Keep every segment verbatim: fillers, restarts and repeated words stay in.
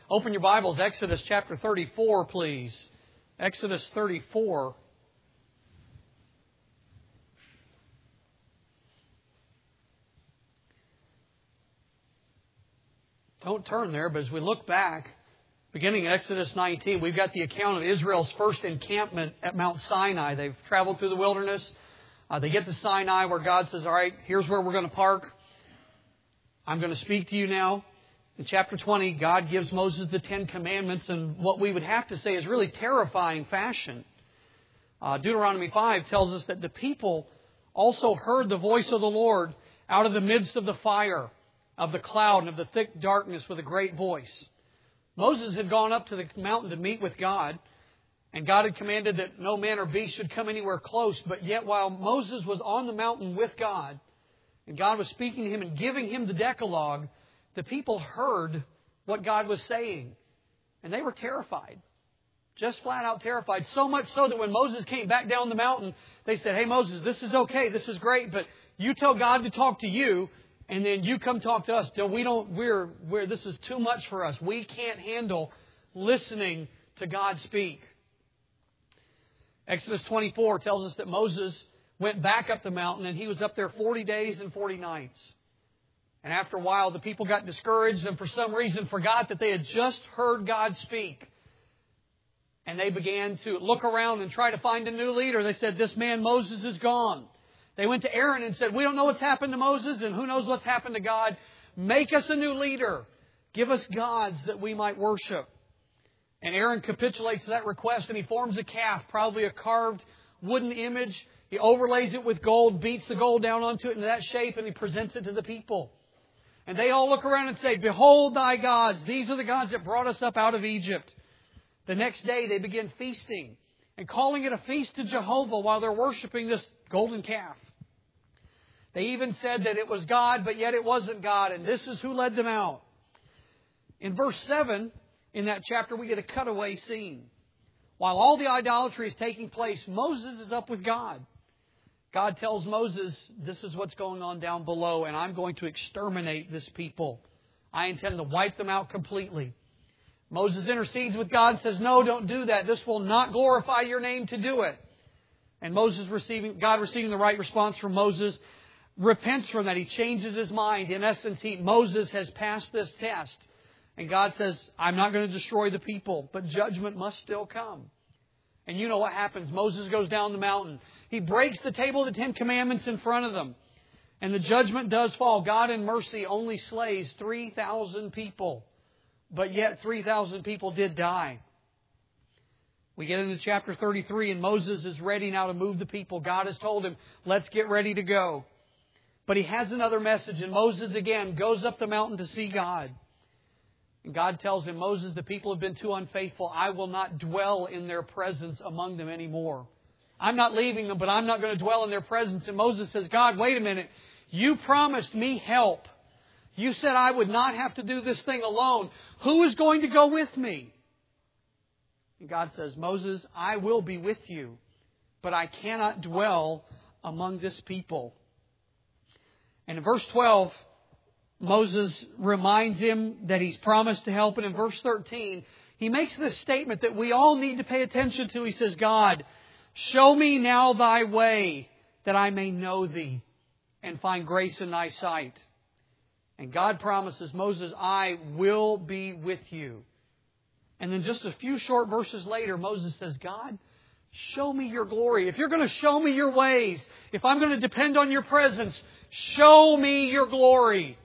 Open your Bibles, Exodus chapter thirty-four, please. Exodus thirty-four. Don't turn there, but as we look back, beginning in Exodus nineteen, we've got the account of Israel's first encampment at Mount Sinai. They've traveled through the wilderness. Uh, they get to Sinai where God says, all right, here's where we're going to park. I'm going to speak to you now. In chapter twenty, God gives Moses the Ten Commandments in what we would have to say is really terrifying fashion. Uh, Deuteronomy five tells us that the people also heard the voice of the Lord out of the midst of the fire, of the cloud, and of the thick darkness with a great voice. Moses had gone up to the mountain to meet with God, and God had commanded that no man or beast should come anywhere close. But yet while Moses was on the mountain with God, and God was speaking to him and giving him the Decalogue, the people heard what God was saying. And they were terrified. Just flat out terrified. So much so that when Moses came back down the mountain, they said, hey Moses, this is okay, this is great, but you tell God to talk to you, and then you come talk to us. We don't, we're, we're, this is too much for us. We can't handle listening to God speak. Exodus twenty-four tells us that Moses went back up the mountain, and he was up there forty days and forty nights. And after a while, the people got discouraged and for some reason forgot that they had just heard God speak. And they began to look around and try to find a new leader. They said, this man Moses is gone. They went to Aaron and said, we don't know what's happened to Moses and who knows what's happened to God. Make us a new leader. Give us gods that we might worship. And Aaron capitulates to that request and he forms a calf, probably a carved wooden image. He overlays it with gold, beats the gold down onto it in that shape, and he presents it to the people. And they all look around and say, behold thy gods. These are the gods that brought us up out of Egypt. The next day they begin feasting and calling it a feast to Jehovah while they're worshiping this golden calf. They even said that it was God, but yet it wasn't God. And this is who led them out. In verse seven, in that chapter, we get a cutaway scene. While all the idolatry is taking place, Moses is up with God. God tells Moses, this is what's going on down below, and I'm going to exterminate this people. I intend to wipe them out completely. Moses intercedes with God and says, no, don't do that. This will not glorify your name to do it. And Moses receiving, God receiving the right response from Moses, repents from that. He changes his mind. In essence, he, Moses has passed this test. And God says, I'm not going to destroy the people, but judgment must still come. And you know what happens. Moses goes down the mountain. He breaks the table of the Ten Commandments in front of them. And the judgment does fall. God in mercy only slays three thousand people. But yet three thousand people did die. We get into chapter thirty-three and Moses is ready now to move the people. God has told him, let's get ready to go. But he has another message. And Moses again goes up the mountain to see God. And God tells him, Moses, the people have been too unfaithful. I will not dwell in their presence among them anymore. I'm not leaving them, but I'm not going to dwell in their presence. And Moses says, God, wait a minute. You promised me help. You said I would not have to do this thing alone. Who is going to go with me? And God says, Moses, I will be with you, but I cannot dwell among this people. And in verse twelve, Moses reminds him that he's promised to help. And in verse thirteen, he makes this statement that we all need to pay attention to. He says, God, show me now thy way that I may know thee and find grace in thy sight. And God promises Moses, I will be with you. And then just a few short verses later, Moses says, God, show me your glory. If you're going to show me your ways, if I'm going to depend on your presence, show me your glory.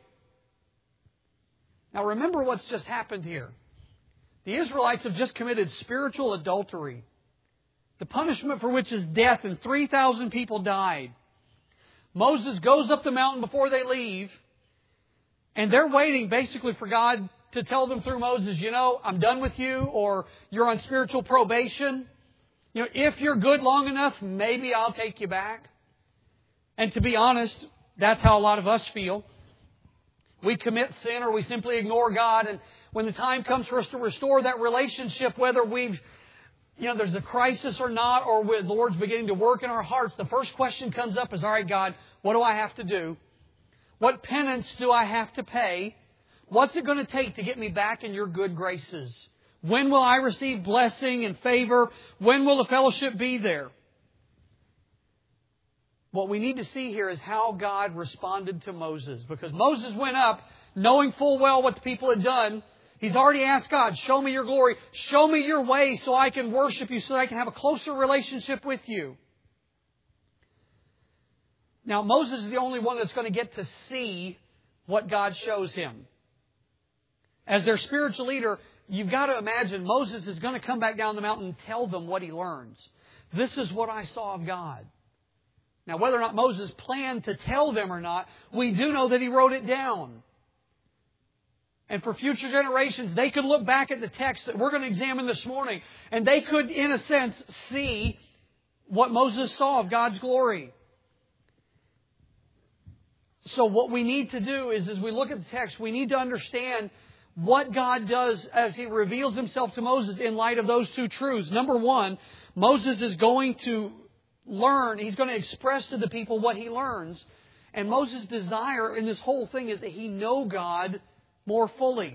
Now remember what's just happened here. The Israelites have just committed spiritual adultery. The punishment for which is death, and three thousand people died. Moses goes up the mountain before they leave, and they're waiting basically for God to tell them through Moses, you know, I'm done with you, or you're on spiritual probation. You know, if you're good long enough, maybe I'll take you back. And to be honest, that's how a lot of us feel. We commit sin or we simply ignore God. And when the time comes for us to restore that relationship, whether we've, you know, there's a crisis or not, or the Lord's beginning to work in our hearts, the first question comes up is, all right, God, what do I have to do? What penance do I have to pay? What's it going to take to get me back in your good graces? When will I receive blessing and favor? When will the fellowship be there? What we need to see here is how God responded to Moses. Because Moses went up knowing full well what the people had done. He's already asked God, show me your glory. Show me your way so I can worship you, so that I can have a closer relationship with you. Now, Moses is the only one that's going to get to see what God shows him. As their spiritual leader, you've got to imagine Moses is going to come back down the mountain and tell them what he learns. This is what I saw of God. Now, whether or not Moses planned to tell them or not, we do know that he wrote it down. And for future generations, they could look back at the text that we're going to examine this morning, and they could, in a sense, see what Moses saw of God's glory. So what we need to do is, as we look at the text, we need to understand what God does as He reveals Himself to Moses in light of those two truths. Number one, Moses is going to learn, he's going to express to the people what he learns. And Moses' desire in this whole thing is that he know God more fully.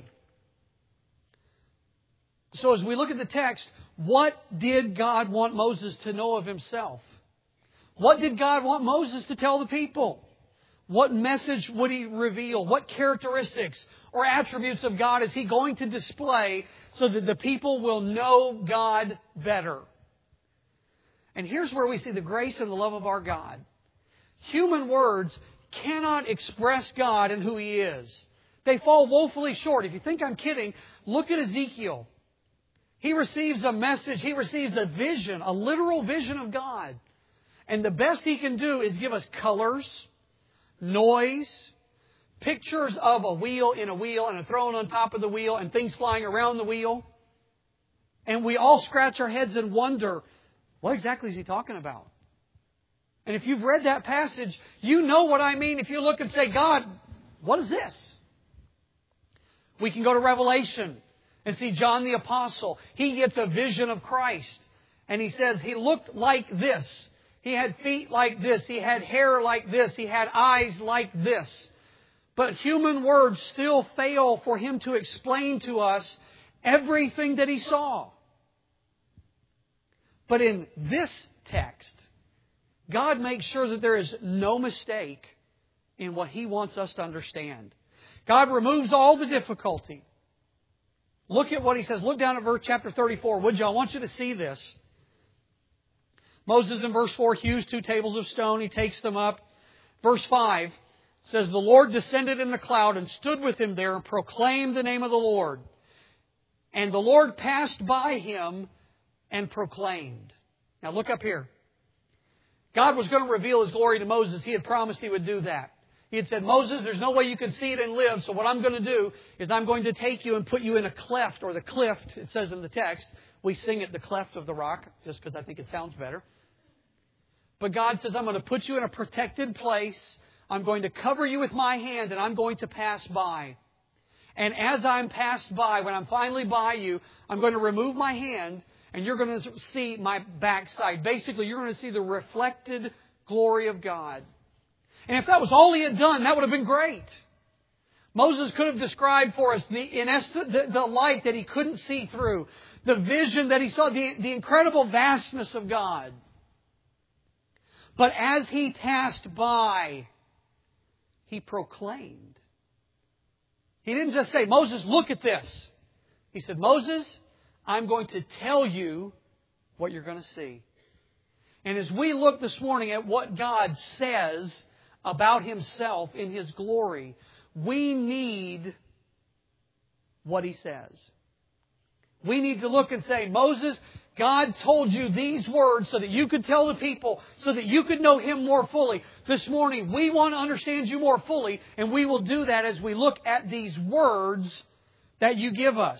So as we look at the text, what did God want Moses to know of Himself? What did God want Moses to tell the people? What message would He reveal? What characteristics or attributes of God is He going to display so that the people will know God better? And here's where we see the grace and the love of our God. Human words cannot express God and who He is. They fall woefully short. If you think I'm kidding, look at Ezekiel. He receives a message. He receives a vision, a literal vision of God. And the best he can do is give us colors, noise, pictures of a wheel in a wheel and a throne on top of the wheel and things flying around the wheel. And we all scratch our heads and wonder, what exactly is he talking about? And if you've read that passage, you know what I mean. If you look and say, God, what is this? We can go to Revelation and see John the Apostle. He gets a vision of Christ. And he says he looked like this. He had feet like this. He had hair like this. He had eyes like this. But human words still fail for him to explain to us everything that he saw. But in this text, God makes sure that there is no mistake in what He wants us to understand. God removes all the difficulty. Look at what He says. Look down at verse chapter thirty-four. Would you? I want you to see this. Moses in verse four hews two tables of stone. He takes them up. Verse five says, the Lord descended in the cloud and stood with him there and proclaimed the name of the Lord. And the Lord passed by him and proclaimed. Now look up here. God was going to reveal His glory to Moses. He had promised He would do that. He had said, Moses, there's no way you can see it and live. So what I'm going to do is I'm going to take you and put you in a cleft, or the cliff, it says in the text. We sing it the cleft of the rock, just because I think it sounds better. But God says, I'm going to put you in a protected place. I'm going to cover you with my hand, and I'm going to pass by. And as I'm passed by, when I'm finally by you, I'm going to remove my hand, and you're going to see my backside. Basically, you're going to see the reflected glory of God. And if that was all He had done, that would have been great. Moses could have described for us the, in essence, the, the light that he couldn't see through, the vision that he saw, the, the incredible vastness of God. But as he passed by, he proclaimed. He didn't just say, Moses, look at this. He said, Moses, I'm going to tell you what you're going to see. And as we look this morning at what God says about Himself in His glory, we need what He says. We need to look and say, Moses, God told you these words so that you could tell the people, so that you could know Him more fully. This morning, we want to understand you more fully, and we will do that as we look at these words that you give us.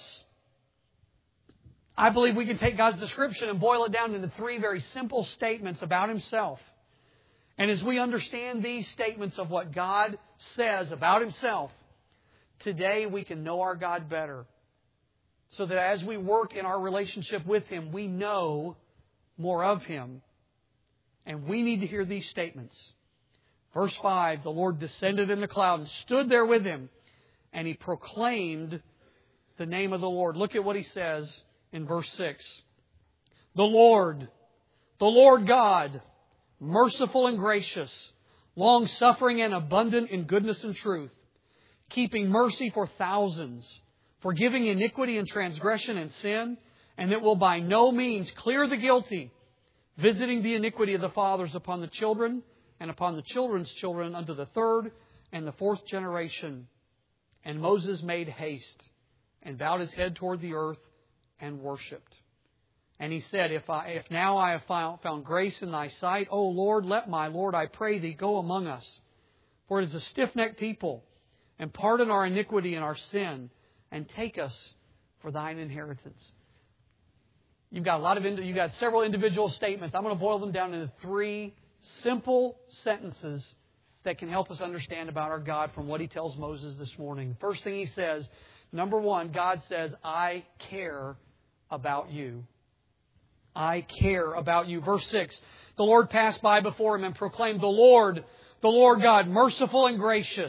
I believe we can take God's description and boil it down into three very simple statements about Himself. And as we understand these statements of what God says about Himself, today we can know our God better. So that as we work in our relationship with Him, we know more of Him. And we need to hear these statements. Verse five, the Lord descended in the cloud and stood there with him and he proclaimed the name of the Lord. Look at what he says in verse six. The Lord, the Lord God, merciful and gracious, long-suffering and abundant in goodness and truth, keeping mercy for thousands, forgiving iniquity and transgression and sin, and that will by no means clear the guilty, visiting the iniquity of the fathers upon the children, and upon the children's children unto the third and the fourth generation. And Moses made haste, and bowed his head toward the earth, and worshipped. And he said, If I, if now I have found, found grace in thy sight, O Lord, let my Lord, I pray thee, go among us. For it is a stiff-necked people, and pardon our iniquity and our sin, and take us for thine inheritance. You've got a lot of you've got several individual statements. I'm going to boil them down into three simple sentences that can help us understand about our God from what He tells Moses this morning. First thing He says, number one, God says, I care about you. I care about you. Verse six, the Lord passed by before him and proclaimed, The Lord, the Lord God, merciful and gracious.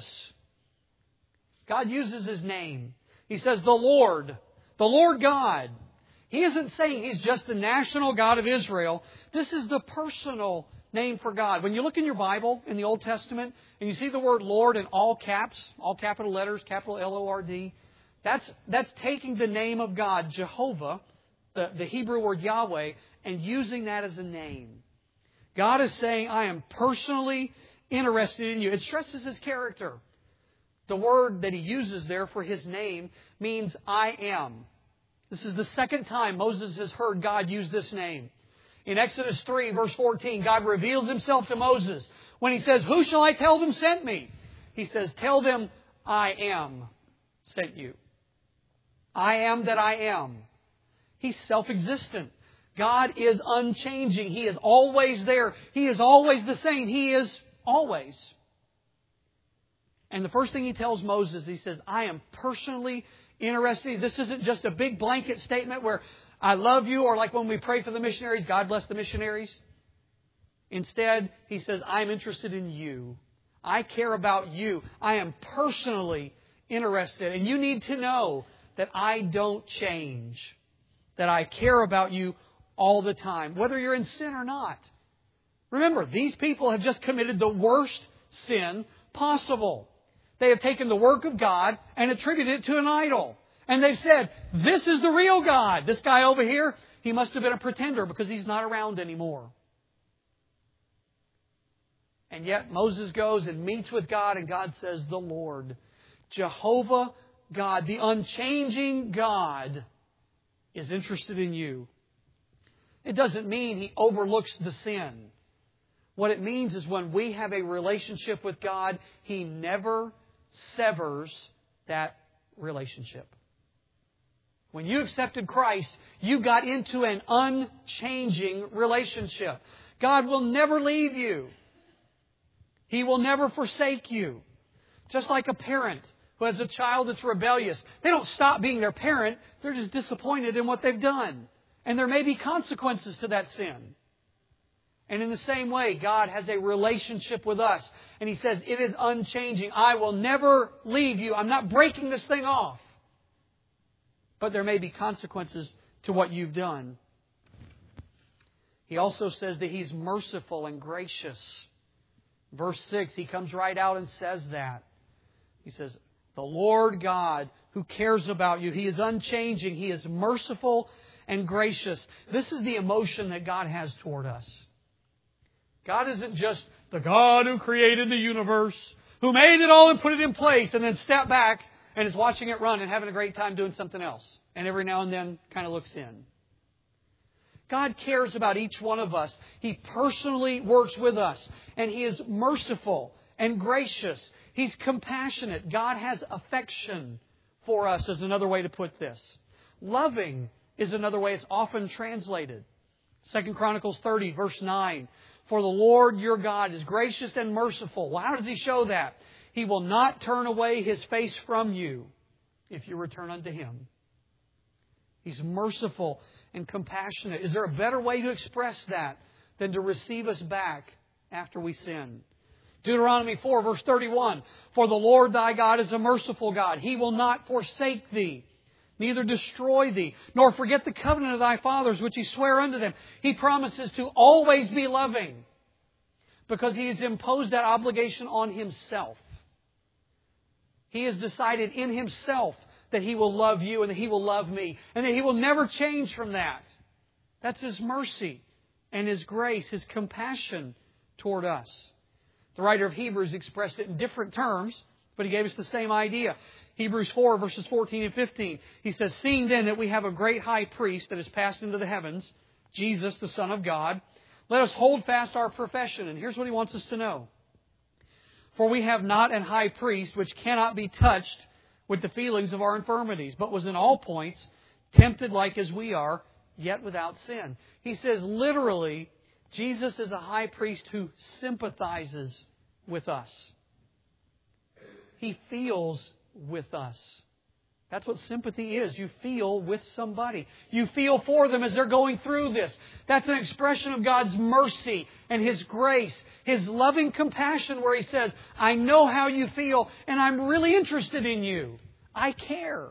God uses His name. He says, the Lord, the Lord God. He isn't saying He's just the national God of Israel. This is the personal name for God. When you look in your Bible, in the Old Testament, and you see the word Lord in all caps, all capital letters, capital L O R D, that's, that's taking the name of God, Jehovah, the, the Hebrew word Yahweh, and using that as a name. God is saying, I am personally interested in you. It stresses His character. The word that He uses there for His name means I am. This is the second time Moses has heard God use this name. In Exodus three, verse fourteen, God reveals Himself to Moses when He says, Who shall I tell them sent me? He says, Tell them I am sent you. I am that I am. He's self-existent. God is unchanging. He is always there. He is always the same. He is always. And the first thing He tells Moses, He says, I am personally interested. This isn't just a big blanket statement where I love you, or like when we pray for the missionaries, God bless the missionaries. Instead, He says, I'm interested in you. I care about you. I am personally interested. And you need to know that I don't change. That I care about you all the time, whether you're in sin or not. Remember, these people have just committed the worst sin possible. They have taken the work of God and attributed it to an idol. And they've said, this is the real God. This guy over here, he must have been a pretender because he's not around anymore. And yet Moses goes and meets with God, and God says, the Lord, Jehovah God, the unchanging God, is interested in you. It doesn't mean He overlooks the sin. What it means is when we have a relationship with God, He never severs that relationship. When you accepted Christ, you got into an unchanging relationship. God will never leave you. He will never forsake you. Just like a parent who has a child that's rebellious. They don't stop being their parent. They're just disappointed in what they've done. And there may be consequences to that sin. And in the same way, God has a relationship with us. And He says, it is unchanging. I will never leave you. I'm not breaking this thing off. But there may be consequences to what you've done. He also says that He's merciful and gracious. Verse six, He comes right out and says that. He says, the Lord God who cares about you, He is unchanging. He is merciful and gracious. This is the emotion that God has toward us. God isn't just the God who created the universe, who made it all and put it in place, and then stepped back and is watching it run and having a great time doing something else. And every now and then kind of looks in. God cares about each one of us. He personally works with us. And He is merciful and gracious. He's compassionate. God has affection for us, is another way to put this. Loving is another way it's often translated. Second Chronicles thirty, verse nine. For the Lord your God is gracious and merciful. Well, how does He show that? He will not turn away His face from you if you return unto Him. He's merciful and compassionate. Is there a better way to express that than to receive us back after we sin? Deuteronomy four, verse thirty-one. For the Lord thy God is a merciful God. He will not forsake thee, neither destroy thee, nor forget the covenant of thy fathers, which He sware unto them. He promises to always be loving, because He has imposed that obligation on Himself. He has decided in Himself that He will love you and that He will love me, and that He will never change from that. That's His mercy and His grace, His compassion toward us. The writer of Hebrews expressed it in different terms, but he gave us the same idea. Hebrews four, verses fourteen and fifteen. He says, seeing then that we have a great high priest that has passed into the heavens, Jesus, the Son of God, let us hold fast our profession. And here's what he wants us to know. For we have not an high priest which cannot be touched with the feelings of our infirmities, but was in all points tempted like as we are, yet without sin. He says literally, Jesus is a high priest who sympathizes with us. He feels with us. That's what sympathy is. You feel with somebody. You feel for them as they're going through this. That's an expression of God's mercy and His grace, His loving compassion, where He says, I know how you feel and I'm really interested in you. I care.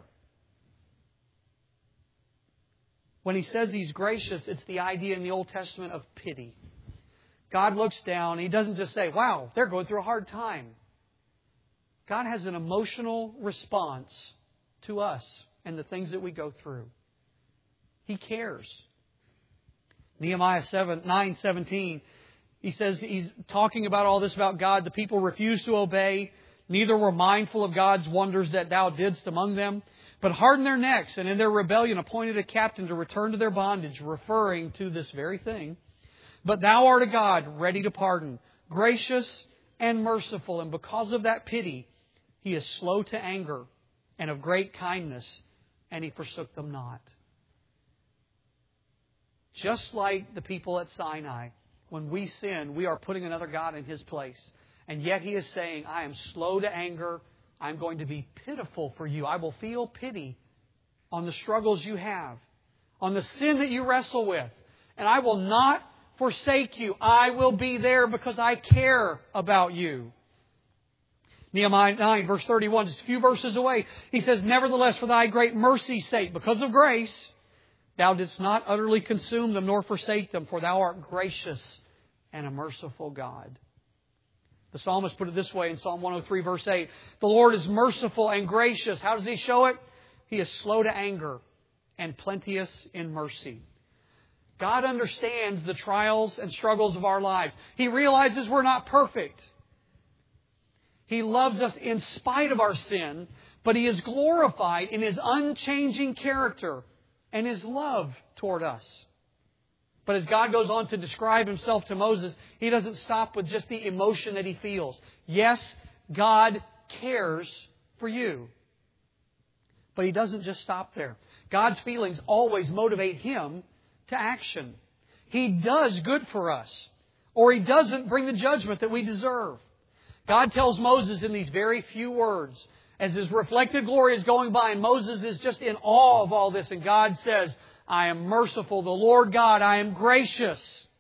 When He says He's gracious, it's the idea in the Old Testament of pity. God looks down. He doesn't just say, wow, they're going through a hard time. God has an emotional response to us and the things that we go through. He cares. Nehemiah nine seventeen, he says, he's talking about all this about God. The people refused to obey, neither were mindful of God's wonders that Thou didst among them, but hardened their necks, and in their rebellion appointed a captain to return to their bondage, referring to this very thing. But Thou art a God ready to pardon, gracious and merciful, and because of that pity, He is slow to anger and of great kindness, and He forsook them not. Just like the people at Sinai, when we sin, we are putting another God in His place. And yet He is saying, I am slow to anger. I'm going to be pitiful for you. I will feel pity on the struggles you have, on the sin that you wrestle with. And I will not forsake you. I will be there because I care about you. Nehemiah nine, verse thirty-one, just a few verses away, he says, nevertheless, for Thy great mercy's sake, because of grace, Thou didst not utterly consume them nor forsake them, for Thou art gracious and a merciful God. The psalmist put it this way in Psalm one oh three, verse eight, the Lord is merciful and gracious. How does He show it? He is slow to anger and plenteous in mercy. God understands the trials and struggles of our lives. He realizes we're not perfect. He loves us in spite of our sin, but He is glorified in His unchanging character and His love toward us. But as God goes on to describe Himself to Moses, He doesn't stop with just the emotion that He feels. Yes, God cares for you. But He doesn't just stop there. God's feelings always motivate Him to action. He does good for us, or He doesn't bring the judgment that we deserve. God tells Moses in these very few words, as His reflected glory is going by, and Moses is just in awe of all this, and God says, I am merciful, the Lord God, I am gracious.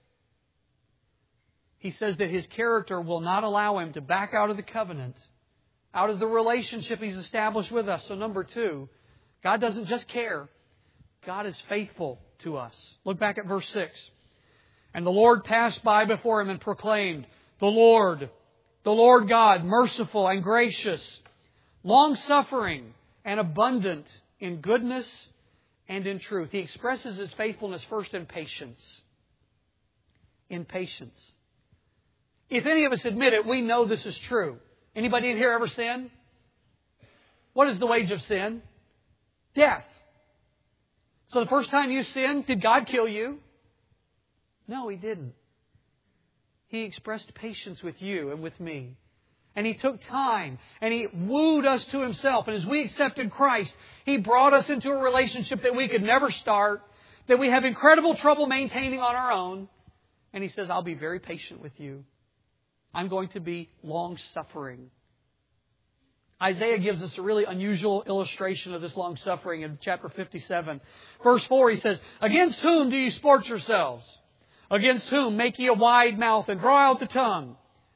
He says that His character will not allow Him to back out of the covenant, out of the relationship He's established with us. So number two, God doesn't just care, God is faithful to us. Look back at verse six. And the Lord passed by before him and proclaimed, the Lord, the Lord God, merciful and gracious, long-suffering and abundant in goodness and in truth. He expresses His faithfulness first in patience. In patience. If any of us admit it, we know this is true. Anybody in here ever sin? What is the wage of sin? Death. So the first time you sinned, did God kill you? No, He didn't. He expressed patience with you and with me. And He took time and He wooed us to Himself. And as we accepted Christ, He brought us into a relationship that we could never start, that we have incredible trouble maintaining on our own. And He says, I'll be very patient with you. I'm going to be long-suffering. Isaiah gives us a really unusual illustration of this long-suffering in chapter fifty-seven. Verse four, he says, against whom do you sport yourselves? Against whom make ye a wide mouth and draw out the tongue?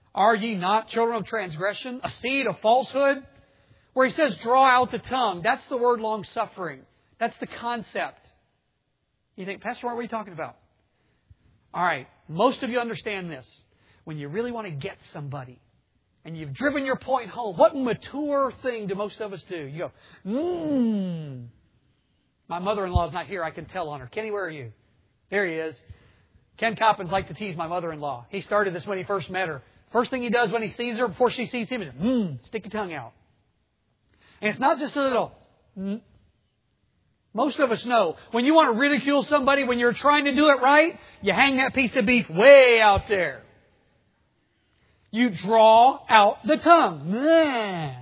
Are ye not children of transgression, a seed of falsehood? Where He says, draw out the tongue. That's the word long-suffering. That's the concept. You think, Pastor, what are we talking about? All right, most of you understand this. When you really want to get somebody, and you've driven your point home, what mature thing do most of us do? You go, mmm. My mother-in-law is not here. I can tell on her. Kenny, where are you? There he is. Ken Coppins liked to tease my mother-in-law. He started this when he first met her. First thing he does when he sees her, before she sees him, is, mmm, stick your tongue out. And it's not just a little, mm. Most of us know, when you want to ridicule somebody, when you're trying to do it right, you hang that piece of beef way out there. You draw out the tongue. Nah.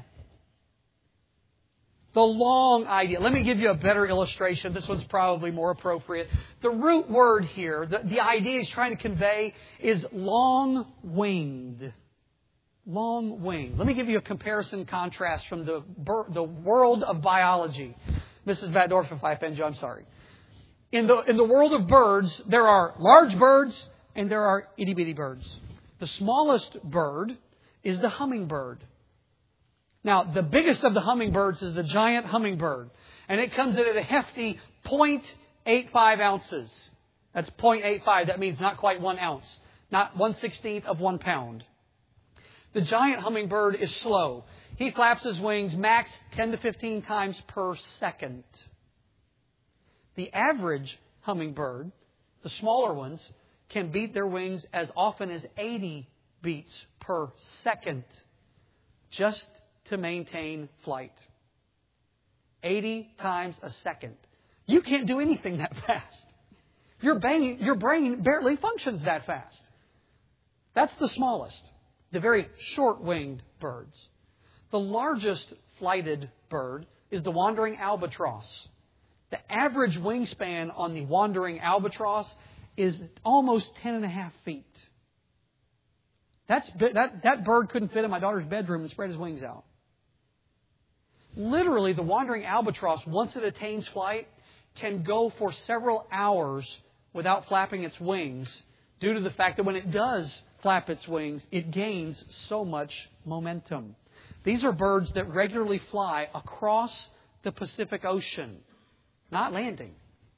The long idea. Let me give you a better illustration. This one's probably more appropriate. The root word here, the, the idea he's trying to convey is long-winged. Long-winged. Let me give you a comparison contrast from the, the world of biology. Missus Vadorf, if I offend you, I'm sorry. In the, in the world of birds, there are large birds and there are itty-bitty birds. The smallest bird is the hummingbird. Now, the biggest of the hummingbirds is the giant hummingbird. And it comes in at a hefty zero point eight five ounces. That's zero point eight five. That means not quite one ounce. Not one sixteenth of one pound. The giant hummingbird is slow. He flaps his wings max ten to fifteen times per second. The average hummingbird, the smaller ones, can beat their wings as often as eighty beats per second just to maintain flight. eighty times a second. You can't do anything that fast. Your brain, your brain barely functions that fast. That's the smallest. The very short-winged birds. The largest flighted bird is the wandering albatross. The average wingspan on the wandering albatross is almost ten and a half feet. That's, that, that bird couldn't fit in my daughter's bedroom and spread his wings out. Literally, the wandering albatross, once it attains flight, can go for several hours without flapping its wings due to the fact that when it does flap its wings, it gains so much momentum. These are birds that regularly fly across the Pacific Ocean, not landing.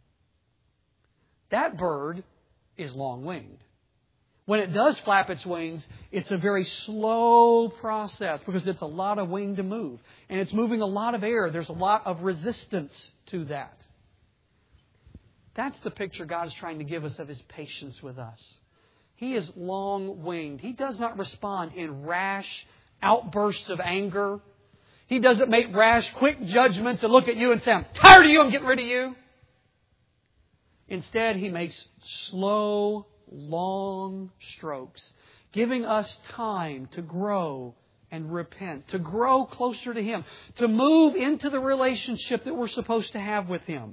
That bird is long-winged. When it does flap its wings, it's a very slow process because it's a lot of wing to move. And it's moving a lot of air. There's a lot of resistance to that. That's the picture God is trying to give us of His patience with us. He is long-winged. He does not respond in rash outbursts of anger. He doesn't make rash, quick judgments and look at you and say, I'm tired of you, I'm getting rid of you. Instead, He makes slow, long strokes, giving us time to grow and repent, to grow closer to Him, to move into the relationship that we're supposed to have with Him.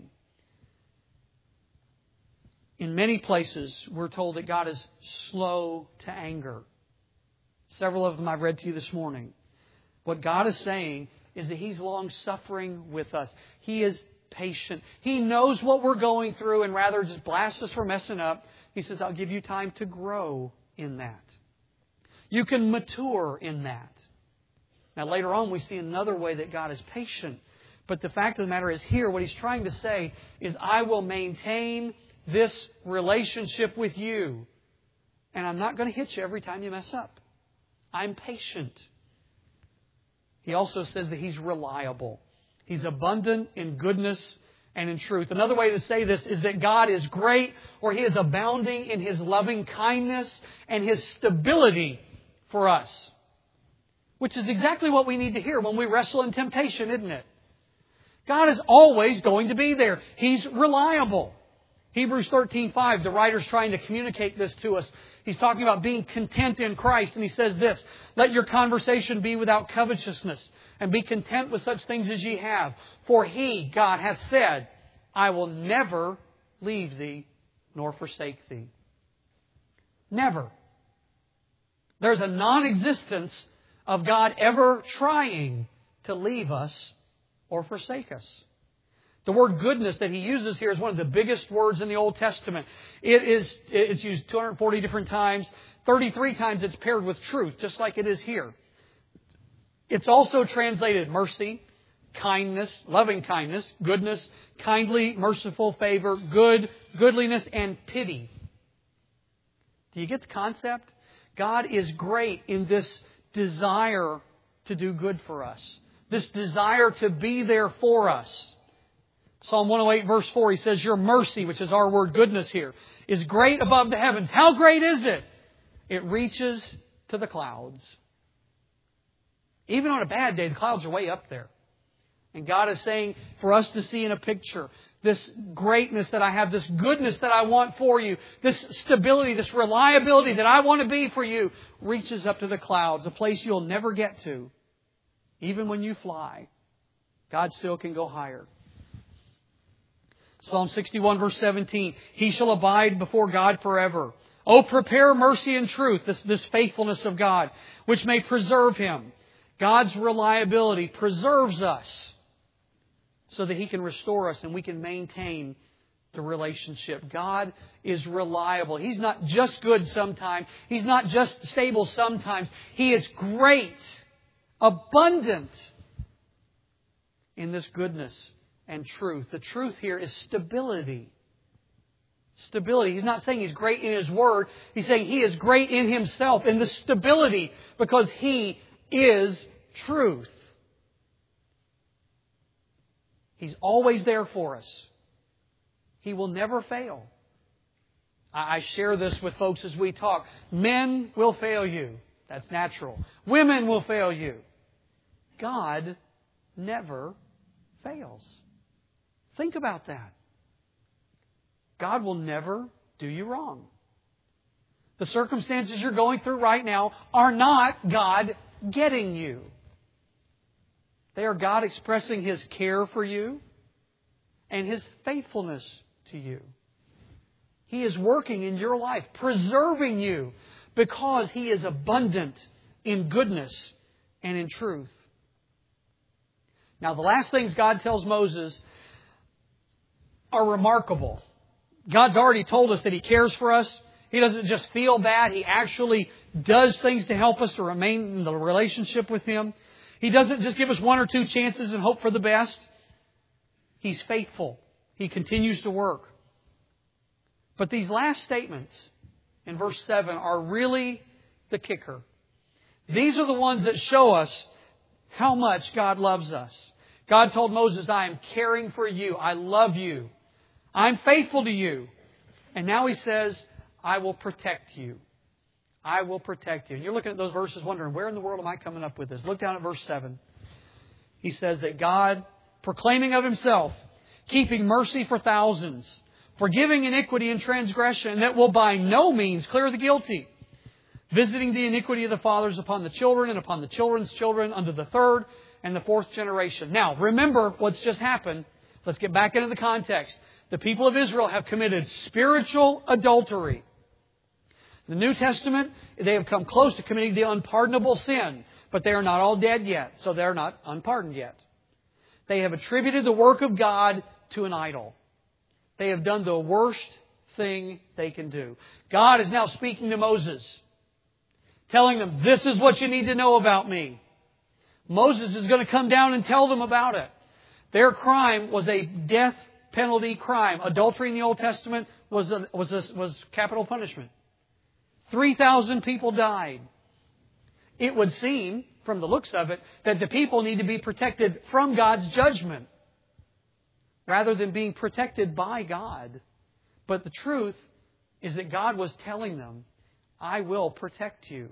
In many places, we're told that God is slow to anger. Several of them I've read to you this morning. What God is saying is that He's long-suffering with us. He is patient. He knows what we're going through, and rather just blast us for messing up, He says, I'll give you time to grow in that. You can mature in that. Now later on we see another way that God is patient. But the fact of the matter is here, what He's trying to say is, I will maintain this relationship with you. And I'm not going to hit you every time you mess up. I'm patient. He also says that He's reliable. He's abundant in goodness and in truth. Another way to say this is that God is great, or He is abounding in His loving kindness and His stability for us. Which is exactly what we need to hear when we wrestle in temptation, isn't it? God is always going to be there. He's reliable. Hebrews thirteen five, the writer's trying to communicate this to us. He's talking about being content in Christ, and he says this, let your conversation be without covetousness, and be content with such things as ye have. For He, God, hath said, I will never leave thee nor forsake thee. Never. There's a non-existence of God ever trying to leave us or forsake us. The word goodness that he uses here is one of the biggest words in the Old Testament. It is, it's used two hundred forty different times. thirty-three times it's paired with truth, just like it is here. It's also translated mercy, kindness, loving kindness, goodness, kindly, merciful favor, good, goodliness, and pity. Do you get the concept? God is great in this desire to do good for us. This desire to be there for us. Psalm one oh eight verse four, he says, your mercy, which is our word goodness here, is great above the heavens. How great is it? It reaches to the clouds. Even on a bad day, the clouds are way up there. And God is saying for us to see in a picture this greatness that I have, this goodness that I want for you, this stability, this reliability that I want to be for you, reaches up to the clouds, a place you'll never get to. Even when you fly, God still can go higher. Psalm sixty-one verse seventeen, he shall abide before God forever. Oh, prepare mercy and truth, this, this faithfulness of God, which may preserve him. God's reliability preserves us so that he can restore us and we can maintain the relationship. God is reliable. He's not just good sometimes. He's not just stable sometimes. He is great, abundant in this goodness and truth. The truth here is stability. Stability. He's not saying He's great in His Word. He's saying He is great in Himself, in the stability, because He is truth. He's always there for us. He will never fail. I share this with folks as we talk. Men will fail you. That's natural. Women will fail you. God never fails. Think about that. God will never do you wrong. The circumstances you're going through right now are not God getting you. They are God expressing His care for you and His faithfulness to you. He is working in your life, preserving you, because He is abundant in goodness and in truth. Now, the last things God tells Moses are remarkable. God's already told us that He cares for us. He doesn't just feel bad. He actually does things to help us to remain in the relationship with Him. He doesn't just give us one or two chances and hope for the best. He's faithful. He continues to work. But these last statements in verse seven are really the kicker. These are the ones that show us how much God loves us. God told Moses, I am caring for you. I love you. I'm faithful to you. And now He says, I will protect you. I will protect you. And you're looking at those verses wondering, where in the world am I coming up with this? Look down at verse seven. He says that God, proclaiming of Himself, keeping mercy for thousands, forgiving iniquity and transgression, that will by no means clear the guilty, visiting the iniquity of the fathers upon the children and upon the children's children unto the third and the fourth generation. Now, remember what's just happened. Let's get back into the context. The people of Israel have committed spiritual adultery. In the New Testament, they have come close to committing the unpardonable sin, but they are not all dead yet, so they're not unpardoned yet. They have attributed the work of God to an idol. They have done the worst thing they can do. God is now speaking to Moses, telling them, this is what you need to know about me. Moses is going to come down and tell them about it. Their crime was a death penalty crime. Adultery in the Old Testament was a, was a, was capital punishment. three thousand people died. It would seem, from the looks of it, that the people need to be protected from God's judgment rather than being protected by God. But the truth is that God was telling them, I will protect you.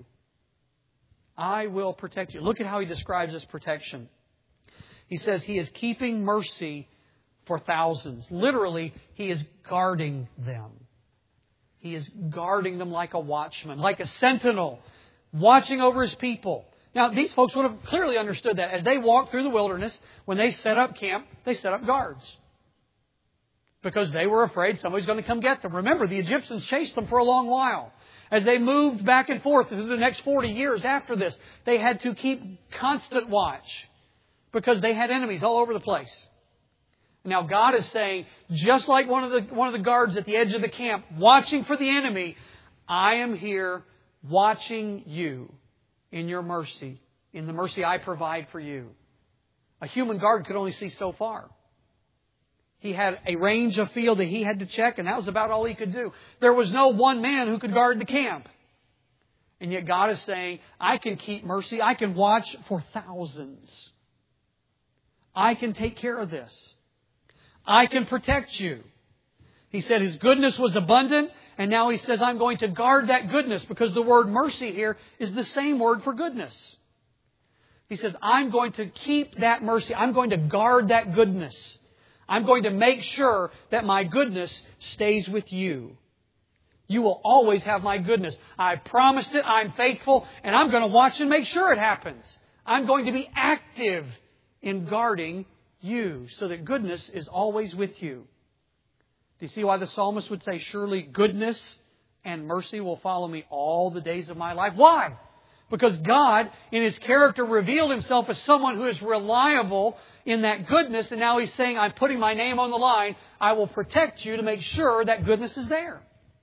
I will protect you. Look at how He describes this protection. He says He is keeping mercy for thousands. Literally, He is guarding them. He is guarding them like a watchman, like a sentinel, watching over His people. Now, these folks would have clearly understood that. As they walked through the wilderness, when they set up camp, they set up guards, because they were afraid somebody's going to come get them. Remember, the Egyptians chased them for a long while. As they moved back and forth through the next forty years after this, they had to keep constant watch because they had enemies all over the place. Now God is saying, just like one of the one of the guards at the edge of the camp, watching for the enemy, I am here watching you in your mercy, in the mercy I provide for you. A human guard could only see so far. He had a range of field that he had to check, and that was about all he could do. There was no one man who could guard the camp. And yet God is saying, I can keep mercy. I can watch for thousands. I can take care of this. I can protect you. He said His goodness was abundant, and now He says, I'm going to guard that goodness, because the word mercy here is the same word for goodness. He says, I'm going to keep that mercy. I'm going to guard that goodness. I'm going to make sure that my goodness stays with you. You will always have my goodness. I promised it. I'm faithful. And I'm going to watch and make sure it happens. I'm going to be active in guarding you so that goodness is always with you. Do you see why the psalmist would say, surely goodness and mercy will follow me all the days of my life? Why? Because God, in His character, revealed Himself as someone who is reliable in that goodness. And now He's saying, I'm putting my name on the line. I will protect you to make sure that goodness is there.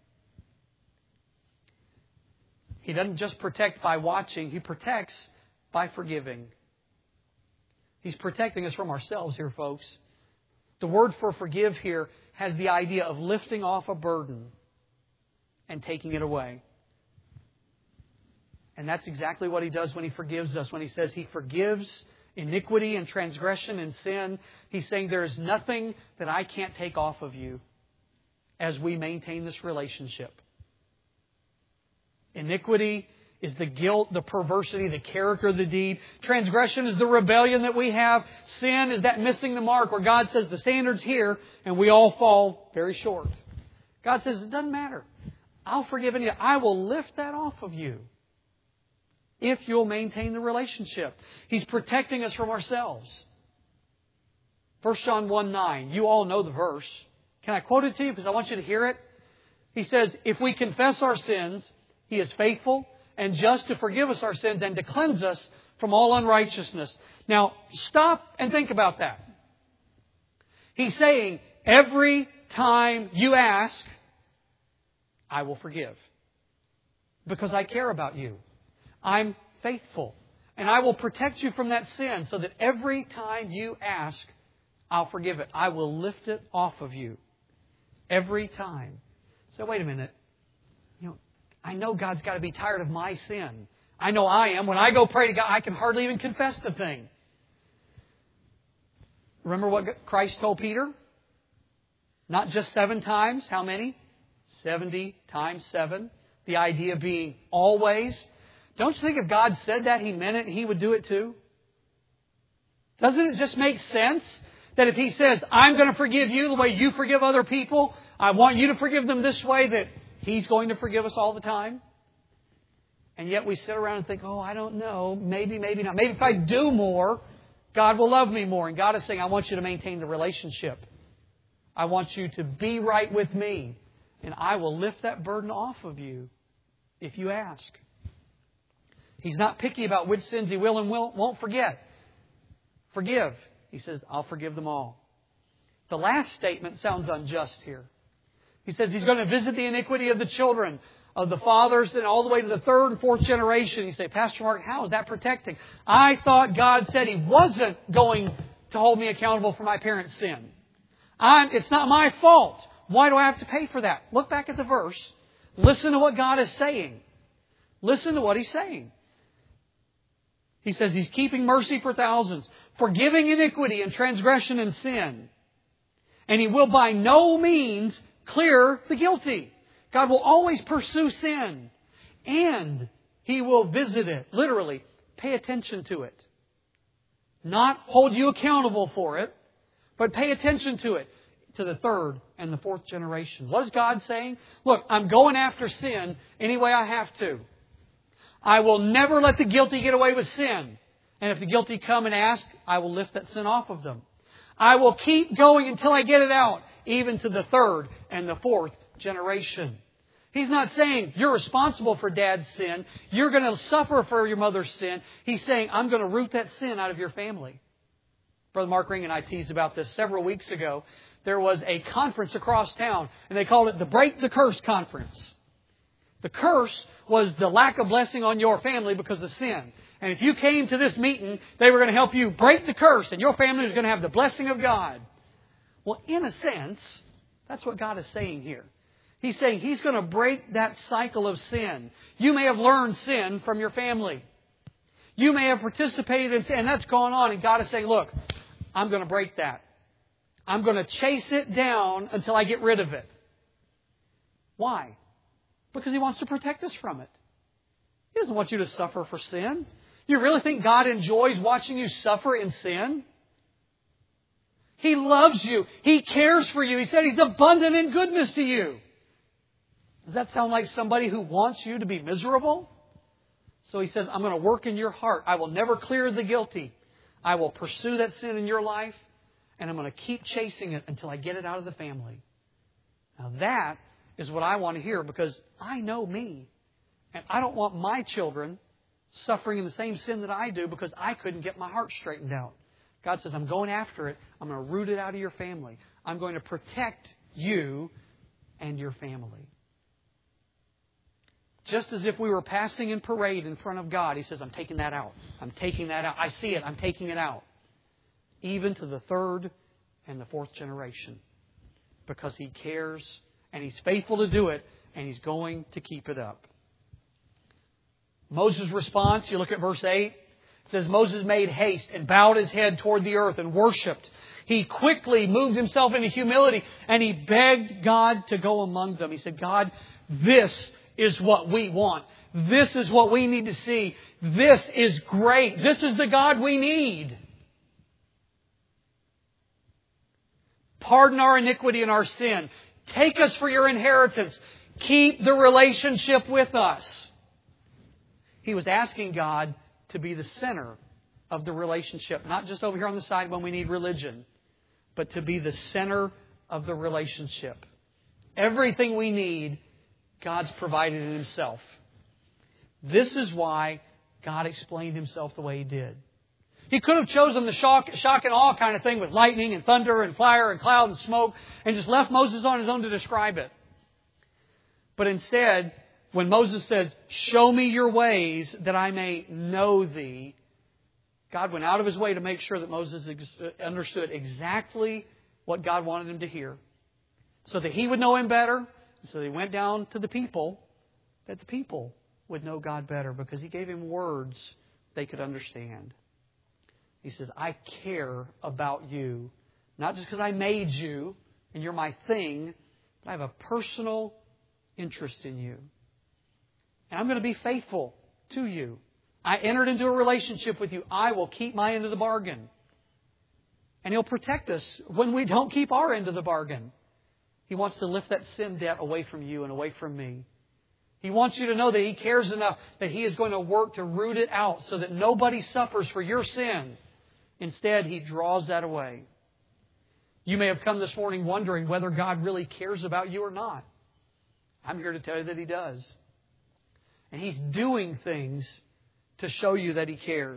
He doesn't just protect by watching. He protects by forgiving. He's protecting us from ourselves here, folks. The word for forgive here has the idea of lifting off a burden and taking it away. And that's exactly what He does when He forgives us. When He says He forgives iniquity and transgression and sin, He's saying there is nothing that I can't take off of you as we maintain this relationship. Iniquity is the guilt, the perversity, the character of the deed. Transgression is the rebellion that we have. Sin is that missing the mark where God says the standard's here and we all fall very short. God says it doesn't matter. I'll forgive you. I will lift that off of you if you'll maintain the relationship. He's protecting us from ourselves. First John one nine. You all know the verse. Can I quote it to you? Because I want you to hear it. He says, if we confess our sins, He is faithful and just to forgive us our sins and to cleanse us from all unrighteousness. Now, stop and think about that. He's saying, every time you ask, I will forgive. Because I care about you. I'm faithful. And I will protect you from that sin so that every time you ask, I'll forgive it. I will lift it off of you. Every time. So wait a minute. You know, I know God's got to be tired of my sin. I know I am. When I go pray to God, I can hardly even confess the thing. Remember what Christ told Peter? Not just seven times. How many? Seventy times seven. The idea being always. Don't you think if God said that, He meant it and He would do it too? Doesn't it just make sense that if He says, I'm going to forgive you the way you forgive other people, I want you to forgive them this way, that He's going to forgive us all the time? And yet we sit around and think, oh, I don't know. Maybe, maybe not. Maybe if I do more, God will love me more. And God is saying, I want you to maintain the relationship. I want you to be right with me. And I will lift that burden off of you if you ask. He's not picky about which sins He will and will, won't forget. Forgive. He says, I'll forgive them all. The last statement sounds unjust here. He says He's going to visit the iniquity of the children, of the fathers, and all the way to the third and fourth generation. You say, Pastor Mark, how is that protecting? I thought God said He wasn't going to hold me accountable for my parents' sin. I'm, it's not my fault. Why do I have to pay for that? Look back at the verse. Listen to what God is saying. Listen to what He's saying. He says He's keeping mercy for thousands, forgiving iniquity and transgression and sin. And He will by no means clear the guilty. God will always pursue sin. And He will visit it. Literally, pay attention to it. Not hold you accountable for it, but pay attention to it. To the third and the fourth generation. What is God saying? Look, I'm going after sin any way I have to. I will never let the guilty get away with sin. And if the guilty come and ask, I will lift that sin off of them. I will keep going until I get it out, even to the third and the fourth generation. He's not saying you're responsible for dad's sin. You're going to suffer for your mother's sin. He's saying, I'm going to root that sin out of your family. Brother Mark Ring and I teased about this several weeks ago. There was a conference across town, and they called it the Break the Curse Conference. The curse was the lack of blessing on your family because of sin. And if you came to this meeting, they were going to help you break the curse, and your family was going to have the blessing of God. Well, in a sense, that's what God is saying here. He's saying He's going to break that cycle of sin. You may have learned sin from your family. You may have participated in sin, and that's gone on, and God is saying, look, I'm going to break that. I'm going to chase it down until I get rid of it. Why? Because He wants to protect us from it. He doesn't want you to suffer for sin. You really think God enjoys watching you suffer in sin? He loves you. He cares for you. He said He's abundant in goodness to you. Does that sound like somebody who wants you to be miserable? So He says, I'm going to work in your heart. I will never clear the guilty. I will pursue that sin in your life, and I'm going to keep chasing it until I get it out of the family. Now that is what I want to hear, because I know me. And I don't want my children suffering in the same sin that I do because I couldn't get my heart straightened out. God says, I'm going after it. I'm going to root it out of your family. I'm going to protect you and your family. Just as if we were passing in parade in front of God, He says, I'm taking that out. I'm taking that out. I see it. I'm taking it out. Even to the third and the fourth generation. Because He cares and He's faithful to do it, and He's going to keep it up. Moses' response, you look at verse eight. It says, Moses made haste and bowed his head toward the earth and worshipped. He quickly moved himself into humility, and he begged God to go among them. He said, God, this is what we want. This is what we need to see. This is great. This is the God we need. Pardon our iniquity and our sin. Take us for your inheritance. Keep the relationship with us. He was asking God to be the center of the relationship. Not just over here on the side when we need religion, but to be the center of the relationship. Everything we need, God's provided in Himself. This is why God explained Himself the way He did. He could have chosen the shock, shock and awe kind of thing with lightning and thunder and fire and cloud and smoke and just left Moses on his own to describe it. But instead, when Moses says, show me your ways that I may know Thee, God went out of His way to make sure that Moses understood exactly what God wanted him to hear. So that he would know Him better. So He went down to the people, that the people would know God better, because He gave him words they could understand. He says, I care about you, not just because I made you and you're my thing, but I have a personal interest in you. And I'm going to be faithful to you. I entered into a relationship with you. I will keep my end of the bargain. And He'll protect us when we don't keep our end of the bargain. He wants to lift that sin debt away from you and away from me. He wants you to know that He cares enough that He is going to work to root it out so that nobody suffers for your sin. Instead, He draws that away. You may have come this morning wondering whether God really cares about you or not. I'm here to tell you that He does. And He's doing things to show you that He cares.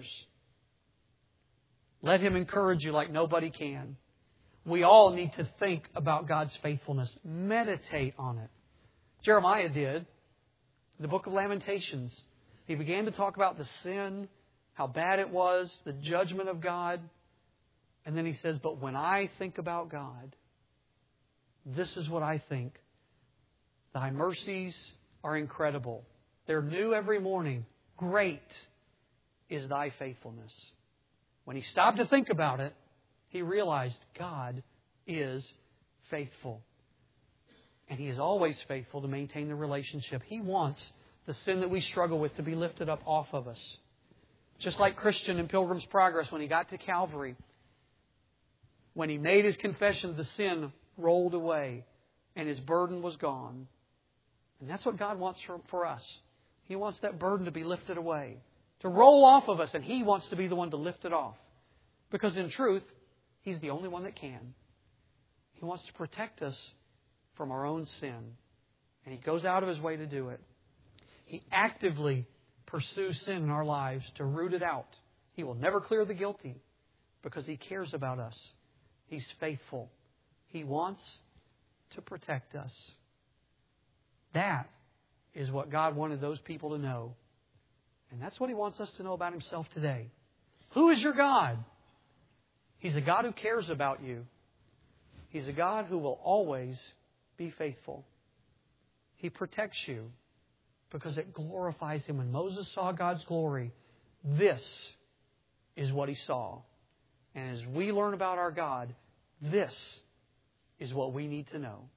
Let Him encourage you like nobody can. We all need to think about God's faithfulness. Meditate on it. Jeremiah did. The book of Lamentations. He began to talk about the sin, how bad it was, the judgment of God. And then he says, but when I think about God, this is what I think. Thy mercies are incredible. They're new every morning. Great is Thy faithfulness. When he stopped to think about it, he realized God is faithful. And He is always faithful to maintain the relationship. He wants the sin that we struggle with to be lifted up off of us. Just like Christian in Pilgrim's Progress, when he got to Calvary, when he made his confession, the sin rolled away and his burden was gone. And that's what God wants for, for us. He wants that burden to be lifted away, to roll off of us, and He wants to be the one to lift it off. Because in truth, He's the only one that can. He wants to protect us from our own sin. And He goes out of His way to do it. He actively pursues sin in our lives to root it out. He will never clear the guilty, because He cares about us. He's faithful. He wants to protect us. That is what God wanted those people to know. And that's what He wants us to know about Himself today. Who is your God? He's a God who cares about you. He's a God who will always be faithful. He protects you because it glorifies Him. When Moses saw God's glory, this is what he saw. And as we learn about our God, this is what we need to know.